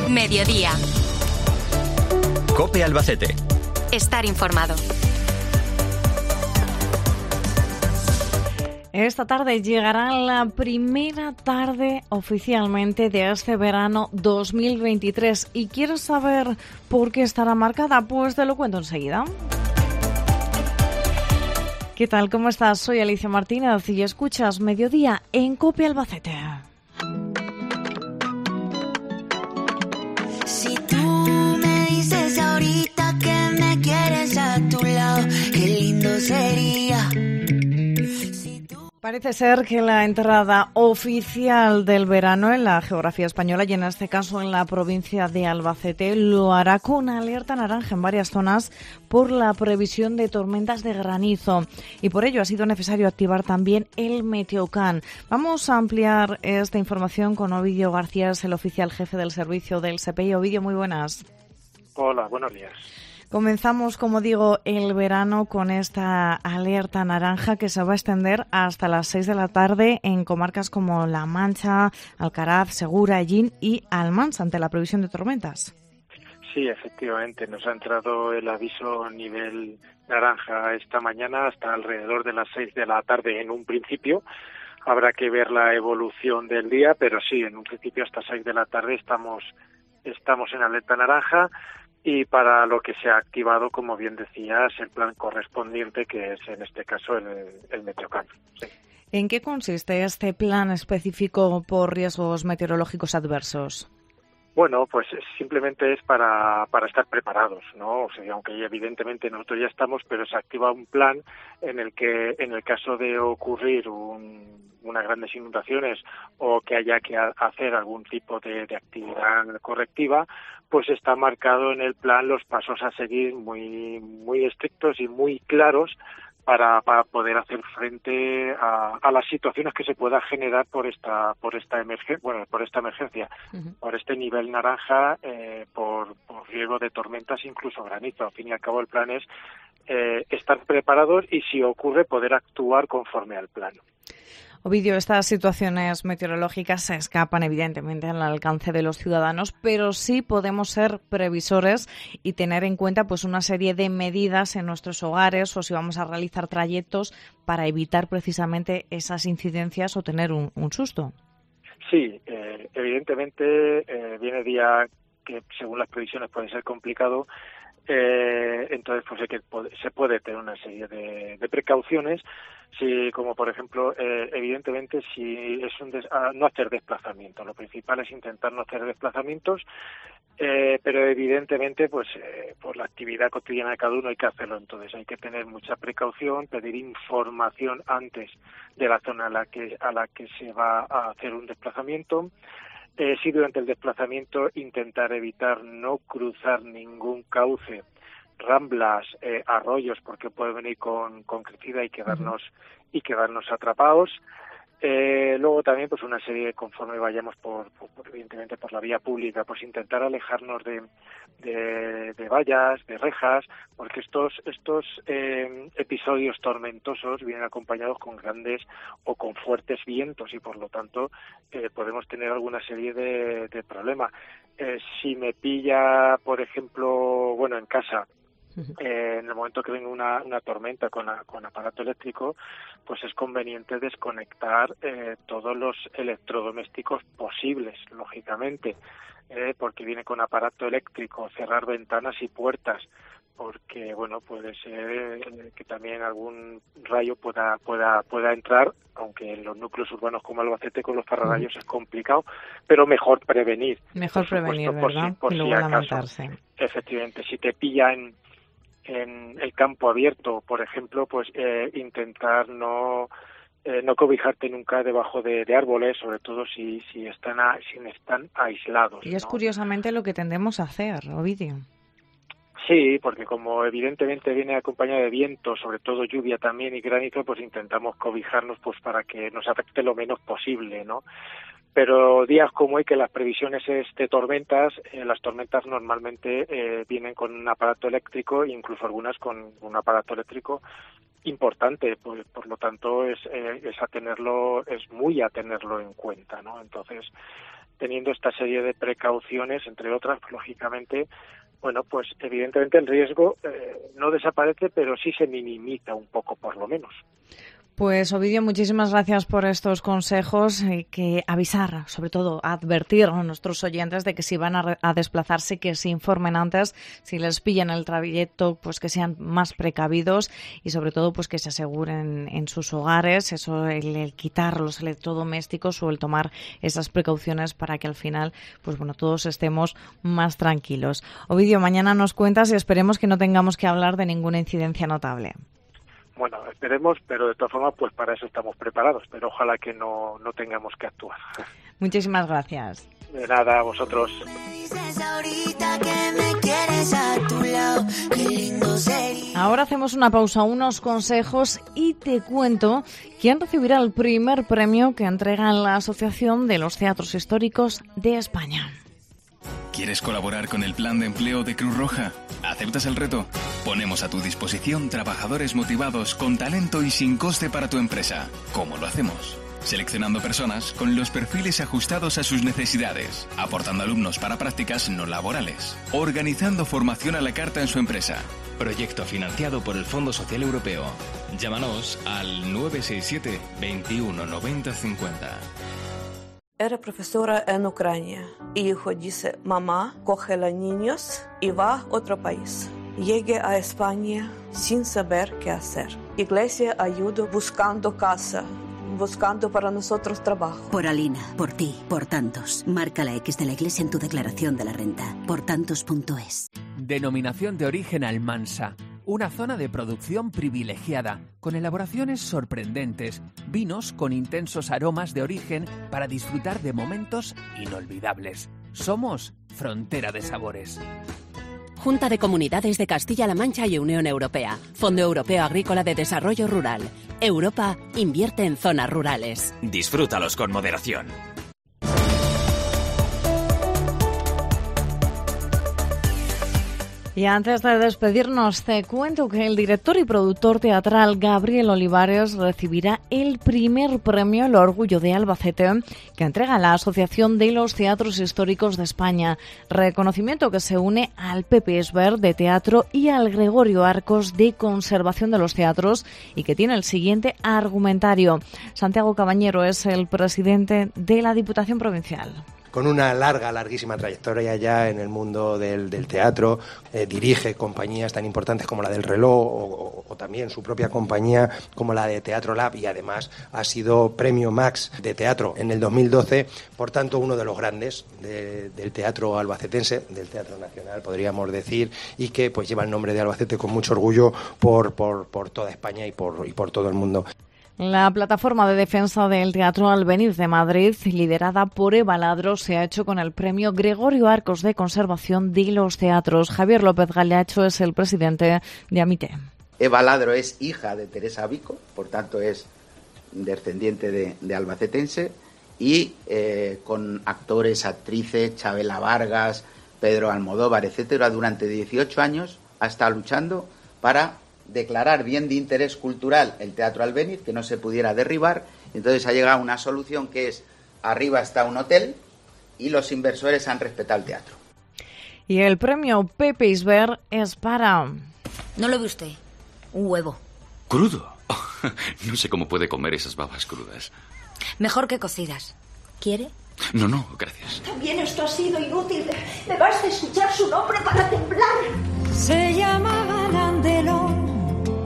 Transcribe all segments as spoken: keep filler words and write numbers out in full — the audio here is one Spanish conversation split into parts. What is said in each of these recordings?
Mediodía. COPE Albacete. Estar informado. Esta tarde llegará la primera tarde oficialmente de este verano dos mil veintitrés. ¿Y quieres saber por qué estará marcada? Pues te lo cuento enseguida. ¿Qué tal? ¿Cómo estás? Soy Alicia Martínez y escuchas Mediodía en COPE Albacete. Si tú me dices ahorita que me quieres a tu lado, qué lindo sería. Parece ser que la entrada oficial del verano en la geografía española y en este caso en la provincia de Albacete lo hará con alerta naranja en varias zonas por la previsión de tormentas de granizo y por ello ha sido necesario activar también el Meteocan. Vamos a ampliar esta información con Ovidio García, el oficial jefe del servicio del S E P I. Ovidio, muy buenas. Hola, buenos días. Comenzamos, como digo, el verano con esta alerta naranja que se va a extender hasta las seis de la tarde en comarcas como La Mancha, Alcaraz, Segura, Ellín y Almansa ante la previsión de tormentas. Sí, efectivamente, nos ha entrado el aviso nivel naranja esta mañana hasta alrededor de las seis de la tarde en un principio. Habrá que ver la evolución del día, pero sí, en un principio hasta seis de la tarde estamos, estamos en alerta naranja. Y para lo que se ha activado, como bien decías, el plan correspondiente, que es en este caso el, el Meteocan. Sí. ¿En qué consiste este plan específico por riesgos meteorológicos adversos? Bueno, pues simplemente es para, para estar preparados, ¿no? O sea, aunque evidentemente nosotros ya estamos, pero se activa un plan en el que, en el caso de ocurrir un, unas grandes inundaciones o que haya que hacer algún tipo de, de actividad correctiva, pues está marcado en el plan los pasos a seguir muy, muy estrictos y muy claros para, para poder hacer frente a, a las situaciones que se pueda generar por esta por esta emergencia, bueno, por esta emergencia, uh-huh. por este nivel naranja, eh, por, por riesgo de tormentas, incluso granizo. Al fin y al cabo, el plan es eh, estar preparados y, si ocurre, poder actuar conforme al plan. Ovidio, estas situaciones meteorológicas se escapan evidentemente al alcance de los ciudadanos, pero sí podemos ser previsores y tener en cuenta pues una serie de medidas en nuestros hogares o si vamos a realizar trayectos para evitar precisamente esas incidencias o tener un, un susto. Sí, eh, evidentemente eh, viene día que según las previsiones puede ser complicado. Eh, entonces pues hay que, se puede tener una serie de, de precauciones, si, como por ejemplo, eh, evidentemente si es un des, ah, no hacer desplazamientos. Lo principal es intentar no hacer desplazamientos, eh, pero evidentemente pues eh, por la actividad cotidiana de cada uno hay que hacerlo. Entonces hay que tener mucha precaución, pedir información antes de la zona a la que a la que se va a hacer un desplazamiento. Eh, sí, durante el desplazamiento intentar evitar no cruzar ningún cauce, ramblas, eh, arroyos, porque puede venir con, con crecida y quedarnos y quedarnos atrapados. Eh, luego también pues una serie, conforme vayamos por, por, por evidentemente por la vía pública, pues intentar alejarnos de, de, de vallas, de rejas, porque estos estos eh, episodios tormentosos vienen acompañados con grandes o con fuertes vientos y por lo tanto eh, podemos tener alguna serie de, de problemas. Eh, si me pilla, por ejemplo, bueno, en casa, Eh, en el momento que venga una, una tormenta con, a, con aparato eléctrico, pues es conveniente desconectar eh, todos los electrodomésticos posibles, lógicamente, eh, porque viene con aparato eléctrico, cerrar ventanas y puertas, porque bueno, puede ser eh, que también algún rayo pueda pueda pueda entrar, aunque en los núcleos urbanos como Albacete con los pararrayos es complicado, pero mejor prevenir. Mejor por prevenir, supuesto, ¿verdad? Por si, por y si luego acaso. lamentarse. Efectivamente, si te pilla en en el campo abierto, por ejemplo, pues eh, intentar no eh, no cobijarte nunca debajo de, de árboles, sobre todo si si están a, si están aislados. Y es ¿no? curiosamente lo que tendemos a hacer, Ovidio. Sí, porque como evidentemente viene acompañado de viento, sobre todo lluvia también y granizo, pues intentamos cobijarnos pues para que nos afecte lo menos posible, ¿no? Pero días como hoy, que las previsiones es de tormentas, eh, las tormentas normalmente eh, vienen con un aparato eléctrico, incluso algunas con un aparato eléctrico importante, pues, por lo tanto es, eh, es a tenerlo, es muy a tenerlo en cuenta, ¿no? Entonces, teniendo esta serie de precauciones, entre otras, pues, lógicamente, bueno, pues evidentemente el riesgo eh, no desaparece, pero sí se minimiza un poco, por lo menos. Pues Ovidio, muchísimas gracias por estos consejos, eh, que avisar, sobre todo advertir a nuestros oyentes de que si van a, re- a desplazarse, que se informen antes, si les pillan el trayecto, pues que sean más precavidos y sobre todo pues que se aseguren en sus hogares, eso el, el quitar los electrodomésticos o el tomar esas precauciones para que al final pues bueno todos estemos más tranquilos. Ovidio, mañana nos cuentas y esperemos que no tengamos que hablar de ninguna incidencia notable. Bueno, esperemos, pero de todas formas, pues para eso estamos preparados, pero ojalá que no, no tengamos que actuar. Muchísimas gracias. De nada, a vosotros. Ahora hacemos una pausa, unos consejos y te cuento quién recibirá el primer premio que entrega la Asociación de los Teatros Históricos de España. ¿Quieres colaborar con el plan de empleo de Cruz Roja? ¿Aceptas el reto? Ponemos a tu disposición trabajadores motivados con talento y sin coste para tu empresa. ¿Cómo lo hacemos? Seleccionando personas con los perfiles ajustados a sus necesidades, aportando alumnos para prácticas no laborales, organizando formación a la carta en su empresa. Proyecto financiado por el Fondo Social Europeo. Llámanos al nueve seis siete, veintiuno, noventa, cincuenta. Era profesora en Ucrania. Hijo dice, mamá, coge a los niños y va a otro país. Llegué a España sin saber qué hacer. Iglesia ayudó buscando casa, buscando para nosotros trabajo. Por Alina, por ti, por tantos. Marca la X de la Iglesia en tu declaración de la renta. Por tantos punto es. Denominación de origen Almansa. Una zona de producción privilegiada, con elaboraciones sorprendentes, vinos con intensos aromas de origen para disfrutar de momentos inolvidables. Somos Frontera de Sabores. Junta de Comunidades de Castilla-La Mancha y Unión Europea. Fondo Europeo Agrícola de Desarrollo Rural. Europa invierte en zonas rurales. Disfrútalos con moderación. Y antes de despedirnos, te cuento que el director y productor teatral Gabriel Olivares recibirá el primer premio El Orgullo de Albacete que entrega la Asociación de los Teatros Históricos de España. Reconocimiento que se une al Pepe Isbert de Teatro y al Gregorio Arcos de Conservación de los Teatros y que tiene el siguiente argumentario. Santiago Cabañero es el presidente de la Diputación Provincial. Con una larga, larguísima trayectoria ya en el mundo del, del teatro, eh, dirige compañías tan importantes como la del Reloj o, o, o también su propia compañía como la de Teatro Lab y además ha sido premio Max de teatro en el dos mil doce, por tanto uno de los grandes de, del teatro albacetense, del teatro nacional podríamos decir, y que pues lleva el nombre de Albacete con mucho orgullo por, por, por toda España y por, y por todo el mundo. La plataforma de defensa del Teatro Albéniz de Madrid, liderada por Eva Ladro, se ha hecho con el premio Gregorio Arcos de Conservación de los Teatros. Javier López Galeacho es el presidente de Amite. Eva Ladro es hija de Teresa Vico, por tanto es descendiente de, de albacetense, y eh, con actores, actrices, Chabela Vargas, Pedro Almodóvar, etcétera, durante dieciocho años ha estado luchando para declarar bien de interés cultural el Teatro Albéniz, que no se pudiera derribar. Entonces ha llegado a una solución que es, arriba está un hotel y los inversores han respetado el teatro. Y el premio Pepe Isbert es para... No lo ve usted, un huevo. ¿Crudo? No sé cómo puede comer esas babas crudas. Mejor que cocidas. ¿Quiere? No, no, gracias. También esto ha sido inútil. Me basta escuchar su nombre para temblar. Se llamaba Landelón,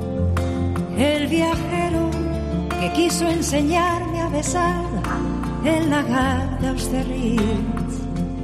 el viajero que quiso enseñarme a besar el lagar de Austerlitz.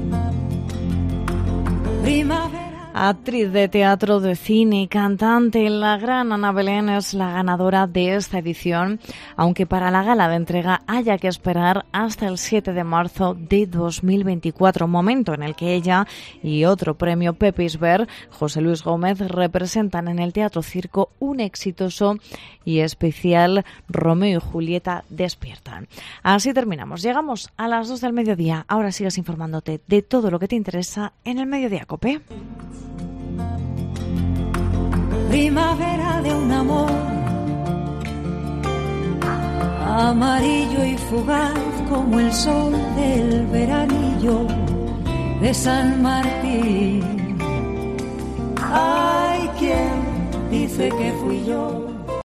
Primavera. Actriz de teatro, de cine y cantante, la gran Ana Belén es la ganadora de esta edición, aunque para la gala de entrega haya que esperar hasta el siete de marzo de dos mil veinticuatro, momento en el que ella y otro premio Pepe Isbert, José Luis Gómez, representan en el Teatro Circo un exitoso y especial Romeo y Julieta despiertan. Así terminamos. Llegamos a las dos del mediodía. Ahora sigas informándote de todo lo que te interesa en el Mediodía COPE. Primavera de un amor amarillo y fugaz como el sol del veranillo. yo de San Martín. Hay quien dice que fui yo.